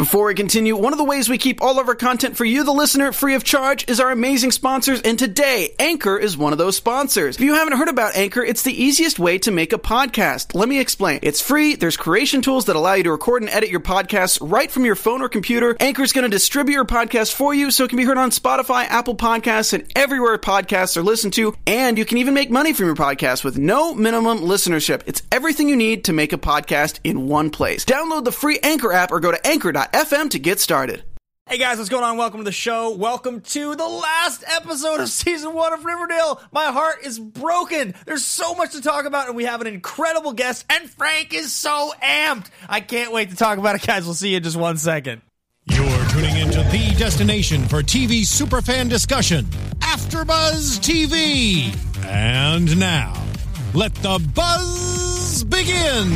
Before we continue, one of the ways we keep all of our content for you, the listener, free of charge is our amazing sponsors, and today, Anchor is one of those sponsors. If you haven't heard about Anchor, it's the easiest way to make a podcast. Let me explain. It's free, there's creation tools that allow you to record and edit your podcasts right from your phone or computer. Anchor's going to distribute your podcast for you so it can be heard on Spotify, Apple Podcasts, and everywhere podcasts are listened to, and you can even make money from your podcast with no minimum listenership. It's everything you need to make a podcast in one place. Download the free Anchor app or go to anchor.fm to get started. Hey guys, what's going on? Welcome to the show. Welcome to the last episode of Season 1 of Riverdale. My heart is broken. There's so much to talk about, and we have an incredible guest, and Frank is so amped. I can't wait to talk about it, guys. We'll see you in just 1 second. You're tuning into the destination for TV superfan discussion, AfterBuzz TV. And now, let the buzz begin.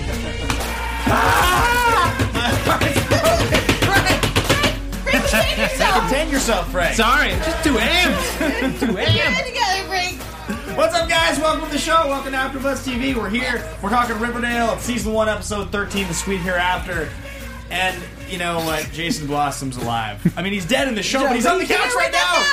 Contain yourself, Frank. Sorry, I'm just too amped. Too amped. Get it together, Frank. What's up, guys? Welcome to the show. Welcome to AfterBuzz TV. We're here. We're talking Riverdale. It's Season 1, Episode 13, The Sweet Hereafter. And you know what? Jason Blossom's alive. I mean, he's dead in the show, but he's on the couch right now.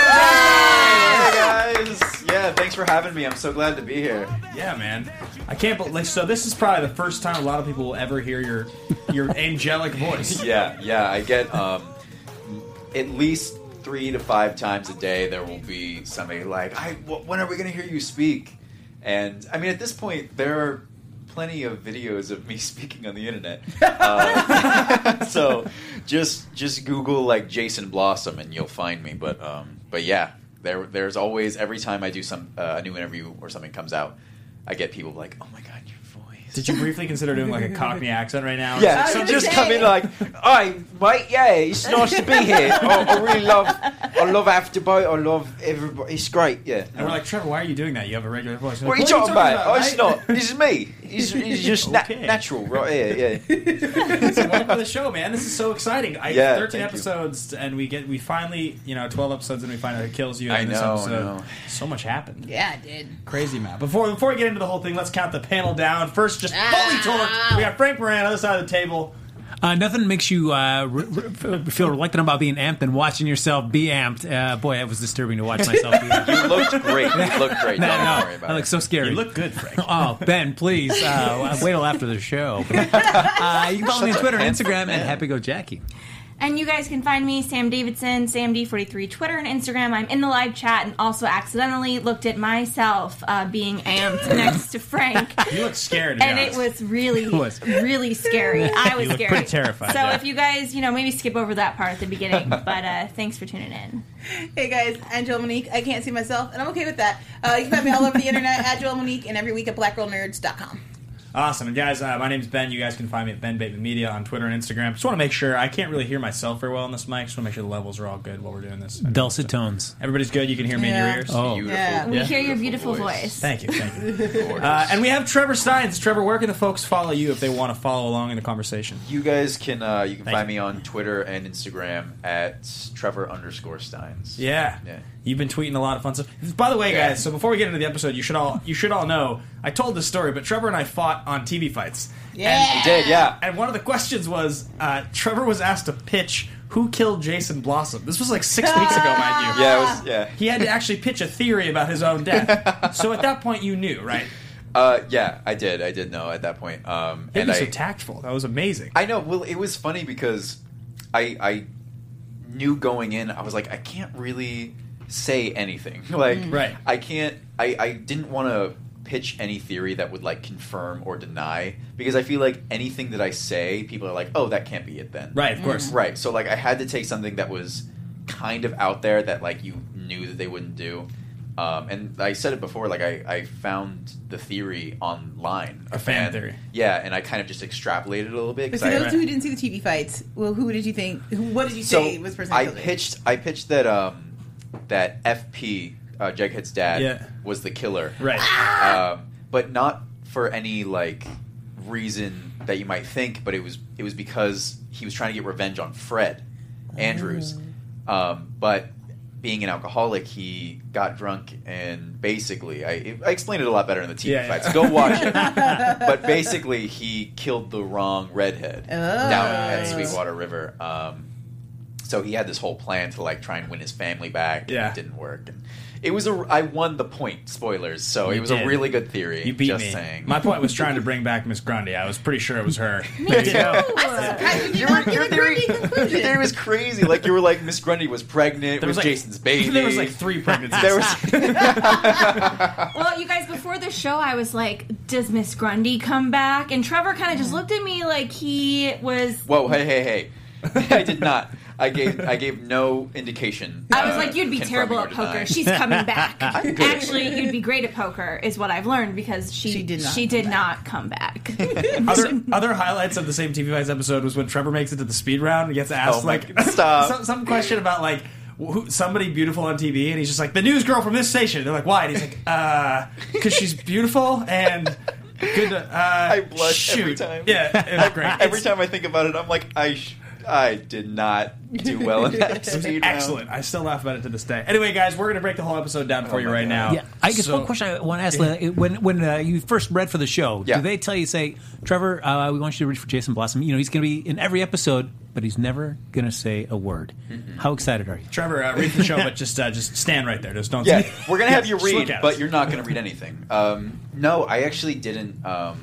Hey guys! Yeah, thanks for having me. I'm so glad to be here. Yeah, man. I can't believe. So this is probably the first time a lot of people will ever hear your angelic voice. Yeah. I get at least 3 to 5 times a day there will be somebody like, when are we going to hear you speak? And I mean, at this point, there are plenty of videos of me speaking on the internet. So just Google like Jason Blossom and you'll find me. But yeah, there's always, every time I do a new interview or something comes out, I get people like, oh my god, your voice. Did you briefly consider doing like a Cockney accent right now? Yeah, so just come in like, hi mate, yeah, it's nice to be here. I love AfterBuzz. I love everybody. It's great, yeah. And we're like, Trevor, why are you doing that? You have a regular voice. What are you talking about? Oh, it's not. This is me. It's just Okay. natural right here. Yeah. So welcome to the show, man. This is so exciting. 13 episodes, and we finally, 12 episodes, and we find out it kills you. I in this know, episode. I know. So much happened. Yeah, it did. Crazy, man. Before we get into the whole thing, let's count the panel down. First, just fully torqued. We got Frank Moran on the other side of the table. Nothing makes you feel reluctant about being amped than watching yourself be amped. Boy, that was disturbing to watch myself be amped. You looked great. Don't worry about I look so scary. You look good, Frank. Oh, Ben, please wait till after the show. You can follow me on Twitter and Instagram at HappyGoJackie. And you guys can find me, Sam Davidson, SamD43, Twitter and Instagram. I'm in the live chat and also accidentally looked at myself being amped next to Frank. You look scared, to be and honest. it was really scary. I was scared. Pretty terrified. So yeah. if you guys, maybe skip over that part at the beginning. But thanks for tuning in. Hey guys, I'm Joel Monique. I can't see myself, and I'm okay with that. You can find me all over the internet at Joel Monique and every week at blackgirlnerds.com. Awesome. And guys, my name's Ben. You guys can find me at Ben Bateman Media on Twitter and Instagram. Just want to make sure, I can't really hear myself very well on this mic. Just want to make sure the levels are all good while we're doing this. Dulcet tones. Everybody's good? You can hear me in your ears? Oh. Beautiful. Yeah. We hear your beautiful voice. Thank you. And we have Trevor Steins. Trevor, where can the folks follow you if they want to follow along in the conversation? You guys can find me on Twitter and Instagram at Trevor_Steins. Yeah. You've been tweeting a lot of fun stuff. By the way, guys, so before we get into the episode, you should all know, I told this story, but Trevor and I fought on TV fights. Yeah. You did, yeah. And one of the questions was, Trevor was asked to pitch who killed Jason Blossom. This was like 6 weeks ago, mind you. Yeah, it was, yeah. He had to actually pitch a theory about his own death. So at that point, you knew, right? Yeah, I did know at that point. It was so tactful. That was amazing. I know. Well, it was funny because I knew going in, I was like, I can't really say anything. Like, Right. I can't. I didn't want to pitch any theory that would like confirm or deny, because I feel like anything that I say, people are like, oh, that can't be it then. Right, of course. Right. So like, I had to take something that was kind of out there that like you knew that they wouldn't do. And I said it before, like I found the theory online. A fan theory. Yeah, and I kind of just extrapolated a little bit. But 'cause for those who didn't see the TV fights, well, who did you think? What did you say was the person I who killed it? pitched that that FP Jughead's dad was the killer, Right. but not for any like reason that you might think. But it was because he was trying to get revenge on Fred Andrews. But being an alcoholic, he got drunk and basically, I explained it a lot better in the TV fight, so go watch it. But basically, he killed the wrong redhead down at Sweetwater River. So he had this whole plan to like try and win his family back, and it didn't work. And it was I won the point. Spoilers. So it was a really good theory. You beat just me. Saying. My point was trying to bring back Miss Grundy. I was pretty sure it was her. Me too. Your theory was crazy. Like you were like Miss Grundy was pregnant. It was like, Jason's baby. There was like 3 pregnancies. There was. Well, you guys, before the show, I was like, "Does Miss Grundy come back?" And Trevor kind of just looked at me like he was. Whoa! Hey! I did not. I gave no indication. I was like, you'd be terrible at poker. She's coming back. Actually, you'd be great at poker, is what I've learned, because she did not come back. Other highlights of the Same TV Fights episode was when Trevor makes it to the speed round and gets asked some question about like somebody beautiful on TV, and he's just like, the news girl from this station. They're like, why? And he's like, because she's beautiful and good. I blush every time. Yeah, it was great. Every time I think about it, I'm like, I did not do well in that speed round. Excellent. I still laugh about it to this day. Anyway, guys, we're going to break the whole episode down for you right now. Yeah, I guess one question I want to ask: when you first read for the show, do they tell you, say, Trevor, we want you to read for Jason Blossom? You know, he's going to be in every episode, but he's never going to say a word. Mm-hmm. How excited are you, Trevor? Read the show, but just stand right there. Just don't. Yeah, we're going to have you read, but you're not going to read anything. No, I actually didn't.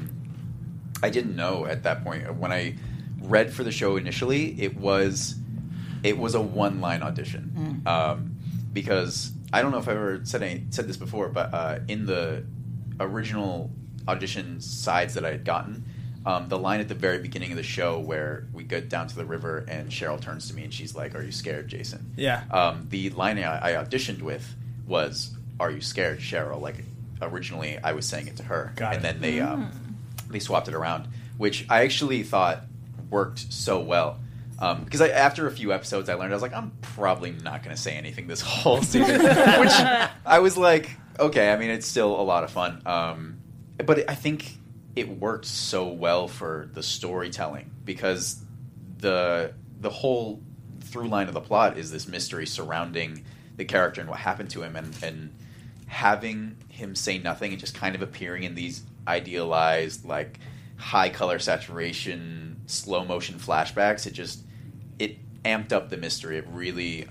I didn't know at that point when I read for the show initially. It was a one-line audition because I don't know if I ever said this before, but in the original audition sides that I had gotten, the line at the very beginning of the show where we get down to the river and Cheryl turns to me and she's like, "Are you scared, Jason?" Yeah. The line I auditioned with was, "Are you scared, Cheryl?" Like originally I was saying it to her, and then they swapped it around, which I actually thought worked so well. Because after a few episodes I learned, I was like, I'm probably not going to say anything this whole season. Which I was like, okay, I mean, it's still a lot of fun. But I think it worked so well for the storytelling because the whole through line of the plot is this mystery surrounding the character and what happened to him, and having him say nothing and just kind of appearing in these idealized, like, high color saturation, slow motion flashbacks. It amped up the mystery. It really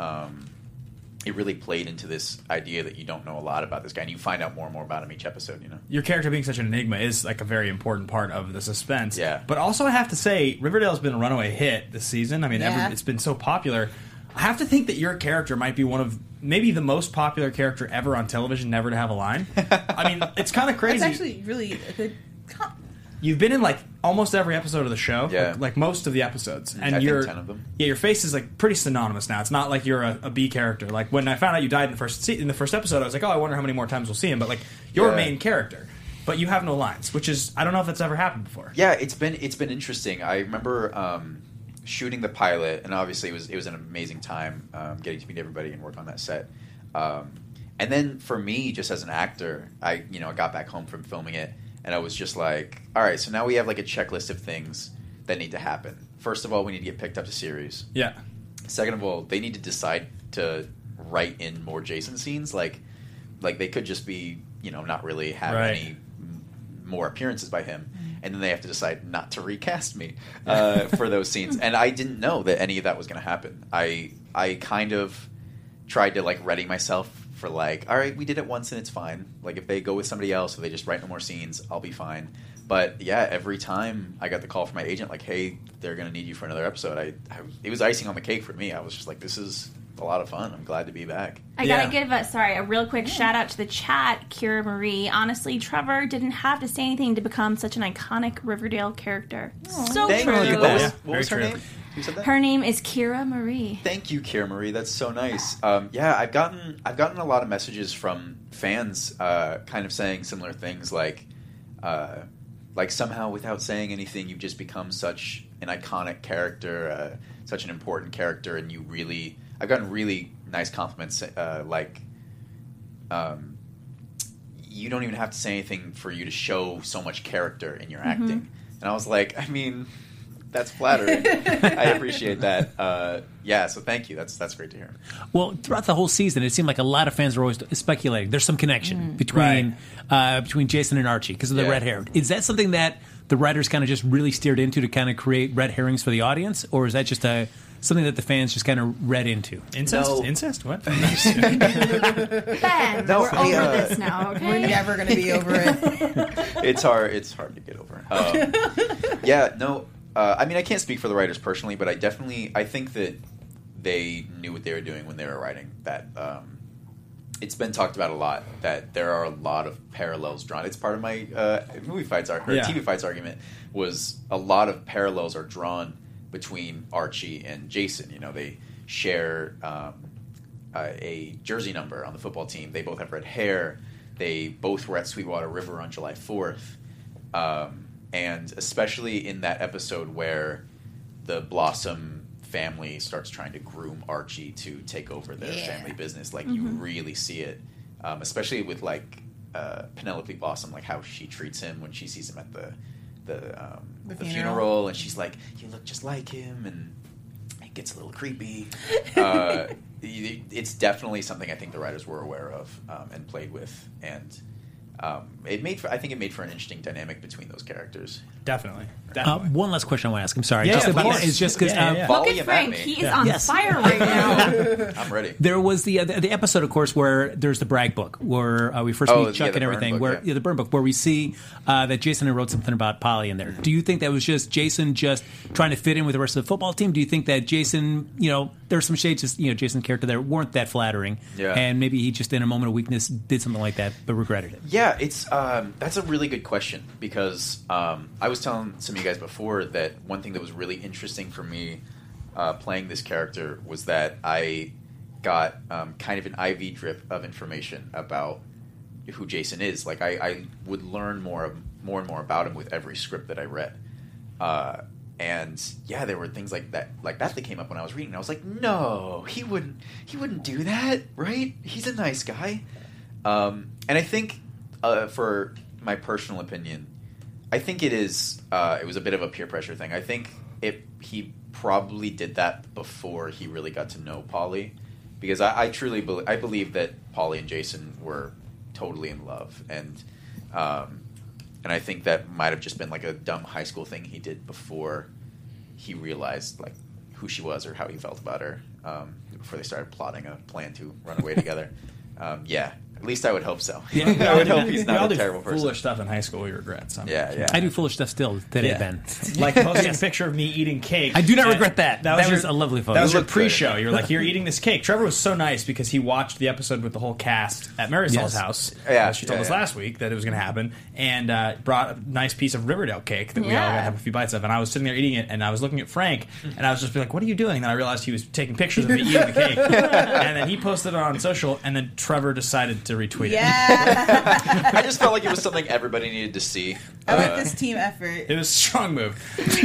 played into this idea that you don't know a lot about this guy, and you find out more and more about him each episode. You know, your character being such an enigma is like a very important part of the suspense. Yeah, but also I have to say, Riverdale's been a runaway hit this season. I mean, it's been so popular. I have to think that your character might be one of maybe the most popular character ever on television never to have a line. I mean, it's kind of crazy. That's actually really a good. You've been in like almost every episode of the show, like most of the episodes, and I think 10 of them. Yeah, your face is like pretty synonymous now. It's not like you're a B character. Like when I found out you died in the first episode, I was like, oh, I wonder how many more times we'll see him. But like you're a main character, but you have no lines, which is I don't know if that's ever happened before. Yeah, it's been interesting. I remember shooting the pilot, and obviously it was an amazing time getting to meet everybody and work on that set. And then for me, just as an actor, I got back home from filming it. And I was just like, all right, so now we have like a checklist of things that need to happen. First of all, we need to get picked up to series. Yeah. Second of all, they need to decide to write in more Jason scenes. Like they could just be, not really have any more appearances by him. And then they have to decide not to recast me for those scenes. And I didn't know that any of that was going to happen. I kind of tried to like ready myself for like, all right, we did it once and it's fine. Like if they go with somebody else or they just write no more scenes, I'll be fine. But yeah, every time I got the call from my agent, like, hey, they're going to need you for another episode, it was icing on the cake for me. I was just like, this is a lot of fun. I'm glad to be back. I gotta give a real quick shout out to the chat, Kira Marie. Honestly, Trevor didn't have to say anything to become such an iconic Riverdale character. So Thank true. you. What was her name? Her name is Kira Marie. Thank you, Kira Marie. That's so nice. I've gotten a lot of messages from fans, kind of saying similar things, like somehow without saying anything, you've just become such an iconic character, such an important character, and I've gotten really nice compliments, you don't even have to say anything for you to show so much character in your acting. And I was like, I mean, That's flattering. I appreciate that. So thank you. That's great to hear. Well, throughout the whole season, it seemed like a lot of fans were always speculating. There's some connection between Jason and Archie because of the red hair. Is that something that the writers kind of just really steered into to kind of create red herrings for the audience, or is that just something that the fans just kind of read into? Incest? No. Incest? What? Ben, we're over this now, okay? We're never going to be over it. It's hard to get over. I mean, I can't speak for the writers personally, but I think that they knew what they were doing when they were writing that. It's been talked about a lot that there are a lot of parallels drawn. It's part of my TV fights argument was a lot of parallels are drawn between Archie and Jason. You know, they share a jersey number on the football team. They both have red hair. They both were at Sweetwater River on July 4th. And especially in that episode where the Blossom family starts trying to groom Archie to take over their family business, like you really see it, especially with like Penelope Blossom, like how she treats him when she sees him at the funeral, and she's like, "You look just like him," and it gets a little creepy. It's definitely something I think the writers were aware of and played with, and it made for an interesting dynamic between those characters. Definitely. One last question I want to ask. I'm sorry. Yeah, just of about course. that. It's just because Look at Frank. He's on fire right now. I'm ready. there was the episode, of course, where there's the brag book where we first meet Chuck and everything. The burn book, where we see that Jason had wrote something about Polly in there. Do you think that was just Jason just trying to fit in with the rest of the football team? Do you think that Jason, there's some shades of Jason's character that weren't that flattering, and maybe he just in a moment of weakness did something like that but regretted it? Yeah, it's that's a really good question because I was telling some of you guys before that one thing that was really interesting for me playing this character was that I got kind of an IV drip of information about who Jason is. Like I would learn more and more about him with every script that I read. And there were things like that came up when I was reading. I was like, no, he wouldn't do that, right? He's a nice guy. And I think for my personal opinion, I think it was a bit of a peer pressure thing. I think he probably did that before he really got to know Polly, because I truly believe that Polly and Jason were totally in love, and I think that might have just been like a dumb high school thing he did before he realized like who she was or how he felt about her, before they started plotting a plan to run away together. At least I would hope so. I would hope he's not a terrible person. Foolish stuff in high school we regret. So. I do foolish stuff still today, Ben. Like posting a picture of me eating cake. I do not regret that. That was a lovely photo. That was your pre-show. You're like, you're eating this cake. Trevor was so nice because he watched the episode with the whole cast at Marisol's house. She told us last week that it was going to happen, and brought a nice piece of Riverdale cake that we all got to have a few bites of. And I was sitting there eating it, and I was looking at Frank, and I was just like, what are you doing? And I realized he was taking pictures of me eating the cake. And then he posted it on social, and then Trevor decided to retweet it. I just felt like it was something everybody needed to see. I like this team effort. It was a strong move.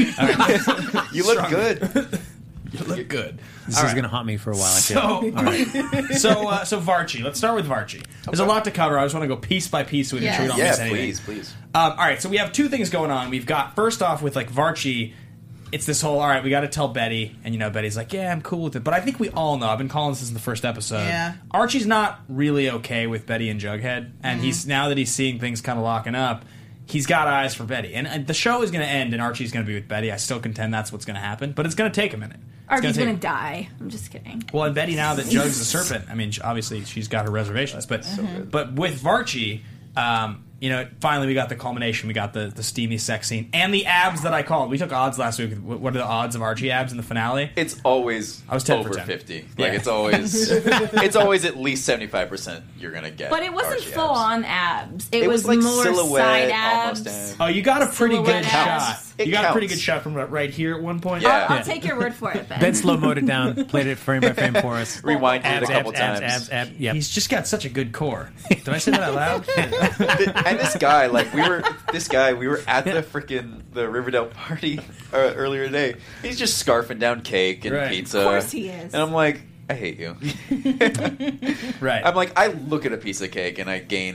You look good. You look good. This is going to haunt me for a while, I feel. So Varchi. Let's start with Varchi. There's a lot to cover. I just want to go piece by piece so we make sure we don't miss anything. Please. All right, so we have two things going on. We've got, first off, with like Varchi, it's this whole, all right, we got to tell Betty, and Betty's like, yeah, I'm cool with it. But I think we all know, I've been calling this in the first episode, Archie's not really okay with Betty and Jughead, and he's, now that he's seeing things kind of locking up, he's got eyes for Betty. And the show is going to end, and Archie's going to be with Betty. I still contend that's what's going to happen, but it's going to take a minute. Archie's going to die. I'm just kidding. Well, and Betty, now that Jug's a serpent, I mean, obviously she's got her reservations, but with Varchi, finally we got the culmination. We got the steamy sex scene and the abs that I called. We took odds last week. What are the odds of Archie abs in the finale? It's always over 50. Like it's always at least 75% you're gonna get. But it wasn't Archie full abs. on abs. It was like more silhouette, side abs. abs. Oh, you got a pretty good Silhouette shot. abs. It You got a counts. pretty good shot from right here at one point. Yeah. I'll take your word for it, Ben. Ben slow-moed it down, played it frame by frame for us. Rewind it a couple times. Yep. He's just got such a good core. Did I say that out loud? And this guy, we were at the Riverdale party earlier today. He's just scarfing down cake and pizza. Of course he is. And I'm like, I hate you. Right. I'm like, I look at a piece of cake and I gain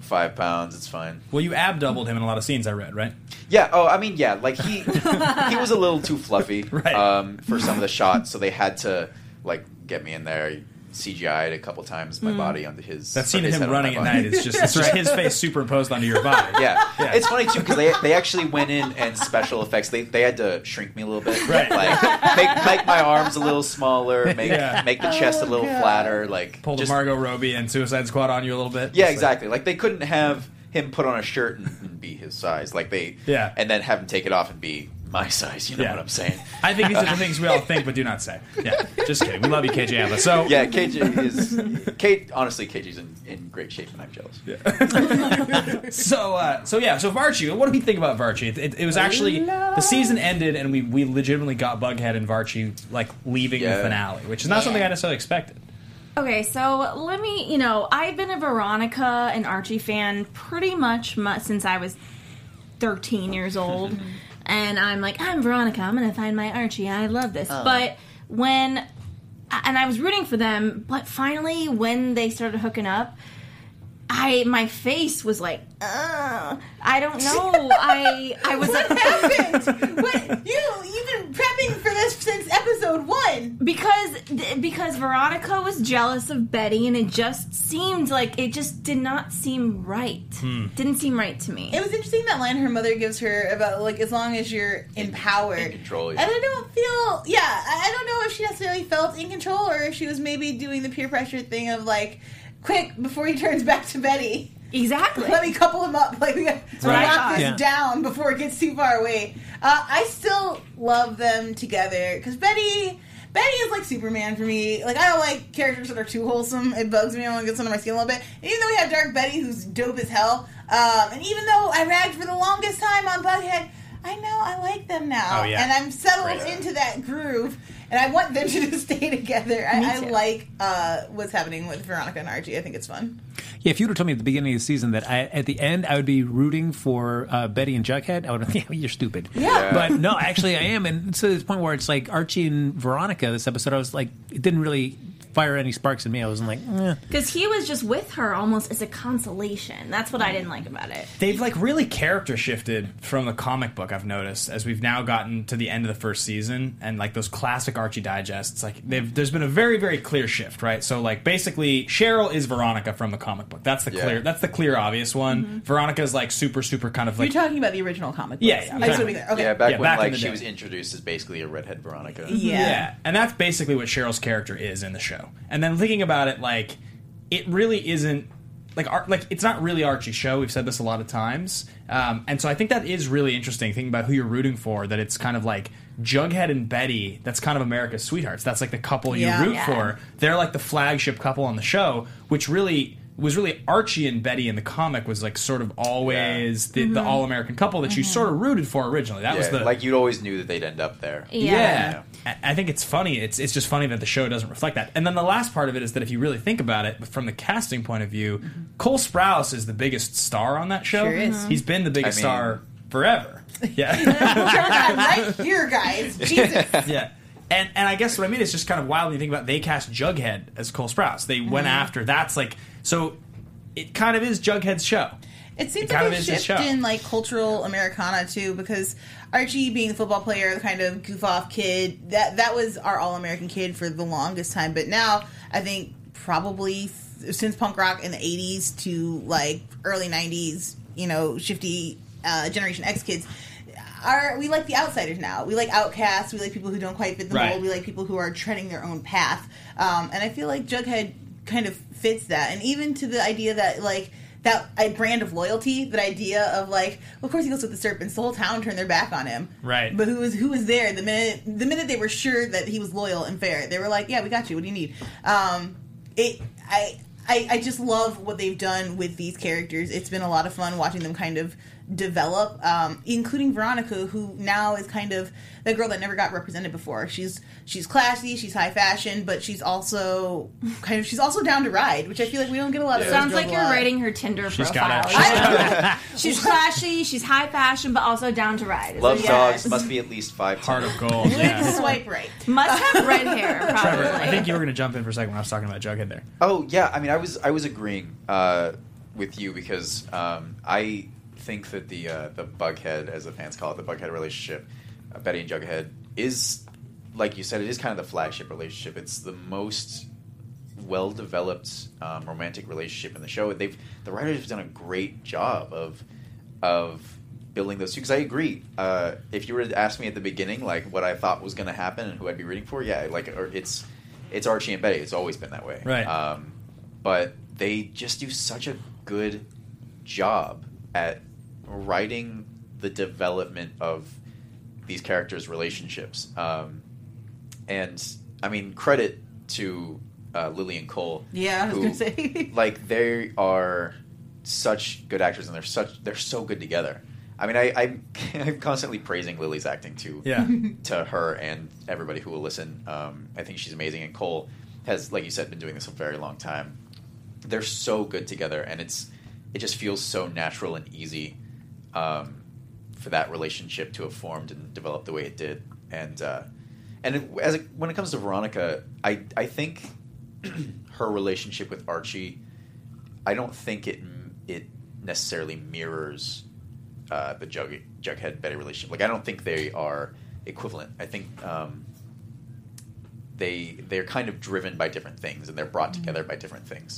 5 pounds. It's fine. Well, you doubled him in a lot of scenes I read, right? Yeah. Oh, I mean, yeah. Like he was a little too fluffy Right. For some of the shots, so they had to like get me in there. CGI'd a couple times my body onto his. That scene of his him head on running my at body. night is just his face superimposed onto your body. Yeah. It's funny too because they actually went in and special effects. They had to shrink me a little bit, Right. Like make my arms a little smaller, make the chest a little flatter, like Pull the Margot Robbie and Suicide Squad on you a little bit. Yeah, exactly. Like they couldn't have him put on a shirt and be his size, like and then have him take it off and be my size. You know what I'm saying? I think these are the things we all think but do not say. Yeah, just kidding. We love you, KJ Apa. So yeah, honestly, KJ's in great shape, and I'm jealous. Yeah. So Varchi. What do we think about Varchi? It was actually the season ended, and we legitimately got Bughead and Varchi like leaving the finale, which is not something I necessarily expected. Okay, so let me, I've been a Veronica and Archie fan pretty much since I was 13 years old. And I'm like, I'm Veronica, I'm going to find my Archie, I love this. But and I was rooting for them, but finally when they started hooking up, my face was like, I don't know. I was what like, happened? What you've been prepping for this since episode 1 because Veronica was jealous of Betty, and it just did not seem right. Didn't seem right to me. It was interesting that line her mother gives her about like as long as you're empowered, in control. Yeah. And I don't know if she necessarily felt in control or if she was maybe doing the peer pressure thing of like, quick before he turns back to Betty. Exactly. Let me couple him up. Like, we got to lock this down before it gets too far away. I still love them together because Betty is like Superman for me. Like, I don't like characters that are too wholesome. It bugs me. I want to get under my skin a little bit. And even though we have Dark Betty, who's dope as hell, and even though I ragged for the longest time on Bughead, I know I like them now. Oh, yeah. And I'm settled into that groove. And I want them to just stay together. I like what's happening with Veronica and Archie. I think it's fun. Yeah, if you would have told me at the beginning of the season that at the end I would be rooting for Betty and Jughead, I would have been, you're stupid. Yeah. But no, actually I am. And to this point where it's like Archie and Veronica, this episode, I was like, it didn't really fire any sparks in me. I was like, because he was just with her almost as a consolation. That's what I didn't like about it. They've like really character shifted from the comic book, I've noticed, as we've now gotten to the end of the first season, and like those classic Archie digests, like there's been a very, very clear shift, right? So like basically Cheryl is Veronica from the comic book. That's the clear obvious one. Veronica's like super kind of like, you're talking about the original comic books. Yeah. I just want to be there. Okay. Yeah, back when back in like the she day. was introduced as basically a redhead Veronica. Yeah, and that's basically what Cheryl's character is in the show. And then thinking about it, like, it really isn't like it's not really Archie's show. We've said this a lot of times, and so I think that is really interesting. Thinking about who you're rooting for, that it's kind of like Jughead and Betty. That's kind of America's sweethearts. That's like the couple you root for. They're like the flagship couple on the show, which really was really Archie and Betty in the comic was like sort of always the all-American couple that you sort of rooted for originally. That was the like you always knew that they'd end up there. Yeah. I think it's funny. It's just funny that the show doesn't reflect that. And then the last part of it is that if you really think about it from the casting point of view, Cole Sprouse is the biggest star on that show. Sure is. He's been the biggest star forever. Yeah. Right here, guys. Jesus. Yeah. And I guess what I mean is just kind of wild when you think about they cast Jughead as Cole Sprouse. They went after that's like so it kind of is Jughead's show. It seems like a shift in like cultural Americana too, because Archie being the football player, the kind of goof off kid, that was our all American kid for the longest time. But now I think probably since punk rock in the 80s to like early 90s, shifty Generation X kids, we like the outsiders now. We like outcasts. We like people who don't quite fit the mold. We like people who are treading their own path. And I feel like Jughead kind of fits that. And even to the idea that like that brand of loyalty, that idea of like, well, of course he goes with the serpents. The whole town turned their back on him. Right. But who was there the minute they were sure that he was loyal and fair? They were like, yeah, we got you. What do you need? I just love what they've done with these characters. It's been a lot of fun watching them kind of develop, including Veronica, who now is kind of the girl that never got represented before. She's classy, she's high fashion, but she's also down to ride, which I feel like we don't get a lot of. Sounds like you're writing her Tinder profile. She's classy, she's high fashion, but also down to ride. Loves dogs, must be at least 5'10". Heart of gold. Swipe right. Must have red hair. Probably. Trevor, I think you were going to jump in for a second when I was talking about Jughead there. Oh yeah, I mean, I was agreeing with you because I think that the Bughead, as the fans call it, the Bughead relationship, Betty and Jughead, is, like you said, it is kind of the flagship relationship. It's the most well-developed romantic relationship in the show. The writers have done a great job of building those two. Because I agree. If you were to ask me at the beginning, like what I thought was going to happen and who I'd be rooting for, it's Archie and Betty. It's always been that way. Right. But they just do such a good job at writing the development of these characters' relationships. And I mean, credit to Lily and Cole. Yeah, I was going to say. Like, they are such good actors, and they're so good together. I mean, I'm constantly praising Lily's acting to her and everybody who will listen. I think she's amazing, and Cole has, like you said, been doing this a very long time. They're so good together, and it just feels so natural and easy for that relationship to have formed and developed the way it did. And when it comes to Veronica, I think her relationship with Archie, I don't think it necessarily mirrors the Jughead Betty relationship. Like, I don't think they are equivalent. I think they're kind of driven by different things, and they're brought together by different things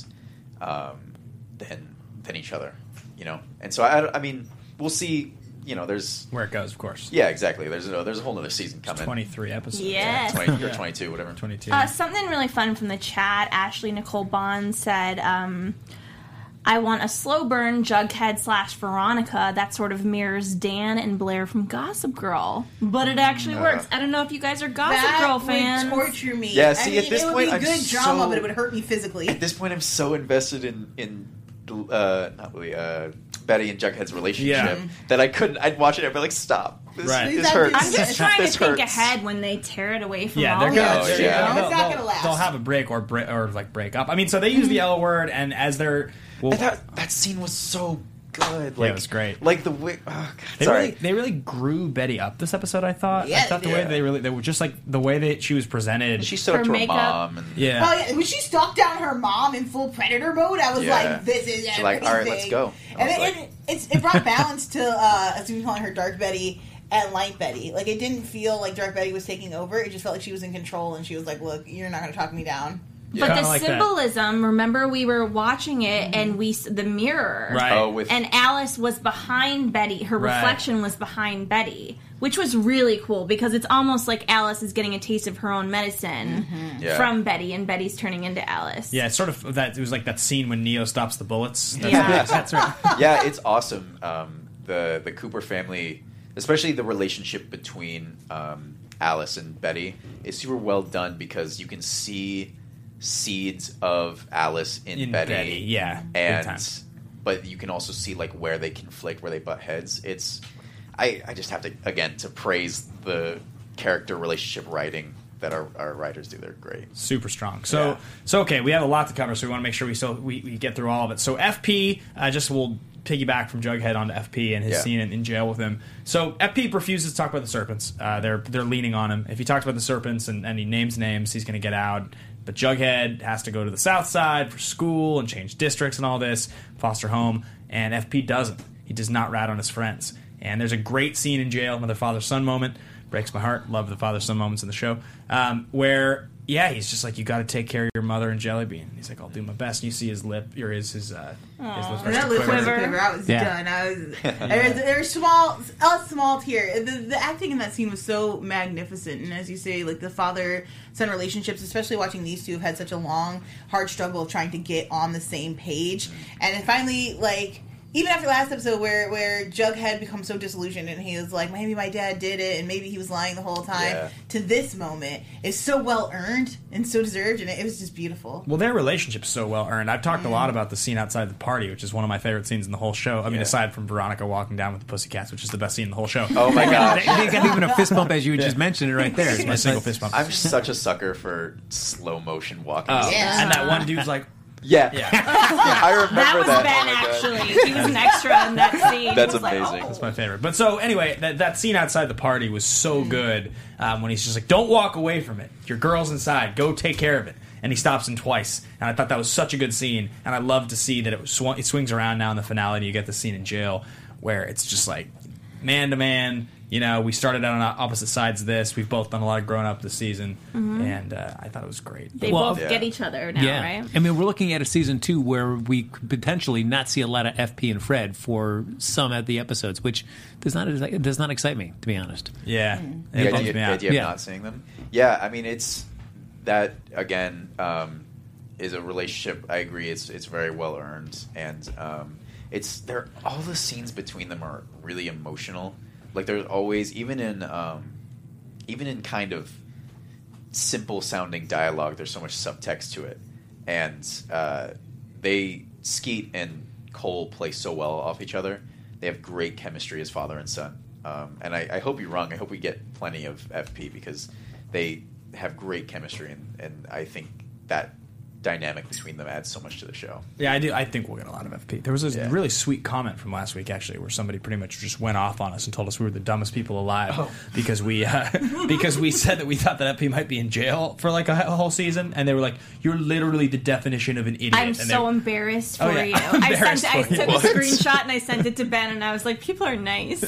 than each other, you know. And so I mean, we'll see. You know, there's where it goes, of course. Yeah, exactly. There's a whole other season coming. 23 episodes. Yes. 20 or 22, whatever. 22. Something really fun from the chat. Ashley Nicole Bond said, I want a slow burn Jughead / Veronica that sort of mirrors Dan and Blair from Gossip Girl. But it actually works. I don't know if you guys are Gossip Girl fans. That would torture me. Yeah, see, at this point, it would be good drama, but it would hurt me physically. At this point, I'm so invested in Betty and Jughead's relationship that I'd watch it and I'd be like, stop. This hurts. I'm just trying to think ahead when they tear it away from all they're gonna, of it. It's not gonna last. They'll have a break or break up. I mean, so they use the L word, and as they're... Well, that scene was so good. Like, it was great. Like the way... Oh, God, they really grew Betty up this episode, I thought. Yeah, I thought the way they were just like the way that she was presented. She stood up to her mom. And, Oh, yeah. When she stalked down her mom in full predator mode, I was like, this is everything. She's like, all right, let's go. And it brought balance to, as we were calling her, Dark Betty and Light Betty. Like, it didn't feel like Dark Betty was taking over. It just felt like she was in control, and she was like, look, you're not going to talk me down. But the symbolism, remember we were watching it and the mirror. Right. And Alice was behind Betty. Her reflection was behind Betty, which was really cool because it's almost like Alice is getting a taste of her own medicine from Betty, and Betty's turning into Alice. Yeah, it's sort of that. It was like that scene when Neo stops the bullets. That's right. Yeah, it's awesome. The Cooper family, especially the relationship between Alice and Betty, is super well done because you can see seeds of Alice in Betty. Yeah, but you can also see like where they conflict, where they butt heads. I just have to again to praise the character relationship writing that our writers do. They're great, super strong. So okay, we have a lot to cover, so we want to make sure we get through all of it. So FP, we'll piggyback from Jughead onto FP and his scene in jail with him. So FP refuses to talk about the serpents. They're leaning on him. If he talks about the serpents and he names names, he's going to get out. But Jughead has to go to the South Side for school and change districts and all this, foster home, and FP doesn't. He does not rat on his friends. And there's a great scene in jail, another father-son moment. Breaks my heart. Love the father-son moments in the show. Where, he's just like, you got to take care of your mother and Jellybean. And he's like, I'll do my best. And you see his lip, or his lip starts to quiver. I was done. There's a small tear. The acting in that scene was so magnificent. And as you say, like the father-son relationships, especially watching these two, have had such a long, hard struggle of trying to get on the same page. And then finally, like... Even after last episode where Jughead becomes so disillusioned and he was like, maybe my dad did it and maybe he was lying the whole time, to this moment is so well earned and so deserved, and it was just beautiful. Well, their relationship's so well earned. I've talked a lot about the scene outside the party, which is one of my favorite scenes in the whole show. I mean, aside from Veronica walking down with the Pussycats, which is the best scene in the whole show. Oh my god. They got even a fist bump as you just mentioned it right there. It's my single fist bump. I'm such a sucker for slow motion walking. And that one dude's like, Yeah. I remember That was that. Ben, Oh my God. actually. He was an extra in that scene. That's It was like, amazing. oh. That's my favorite. But so anyway, that scene outside the party was so good when he's just like, "Don't walk away from it. Your girl's inside. Go take care of it." And he stops him twice, and I thought that was such a good scene. And I love to see that it swings around now in the finale, and you get the scene in jail where it's just like man to man. You know, we started out on opposite sides of this. We've both done a lot of growing up this season, and I thought it was great. They both get each other now, right? I mean, we're looking at a season 2 where we could potentially not see a lot of FP and Fred for some of the episodes, which does not excite me, to be honest. Yeah, The it bums me out. idea of not seeing them. Yeah, I mean, it's that again is a relationship. I agree, it's very well earned, and all the scenes between them are really emotional. Like there's always even in kind of simple sounding dialogue, there's so much subtext to it, and Skeet and Cole play so well off each other. They have great chemistry as father and son, and I hope you're wrong. I hope we get plenty of FP because they have great chemistry, and I think that dynamic between them adds so much to the show. Yeah, I do. I think we'll get a lot of FP. There was a really sweet comment from last week, actually, where somebody pretty much just went off on us and told us we were the dumbest people alive because we said that we thought that FP might be in jail for like a whole season, and they were like, "You're literally the definition of an idiot." I'm so embarrassed for you. Embarrassed I for you. took a screenshot and I sent it to Ben, and I was like, "People are nice."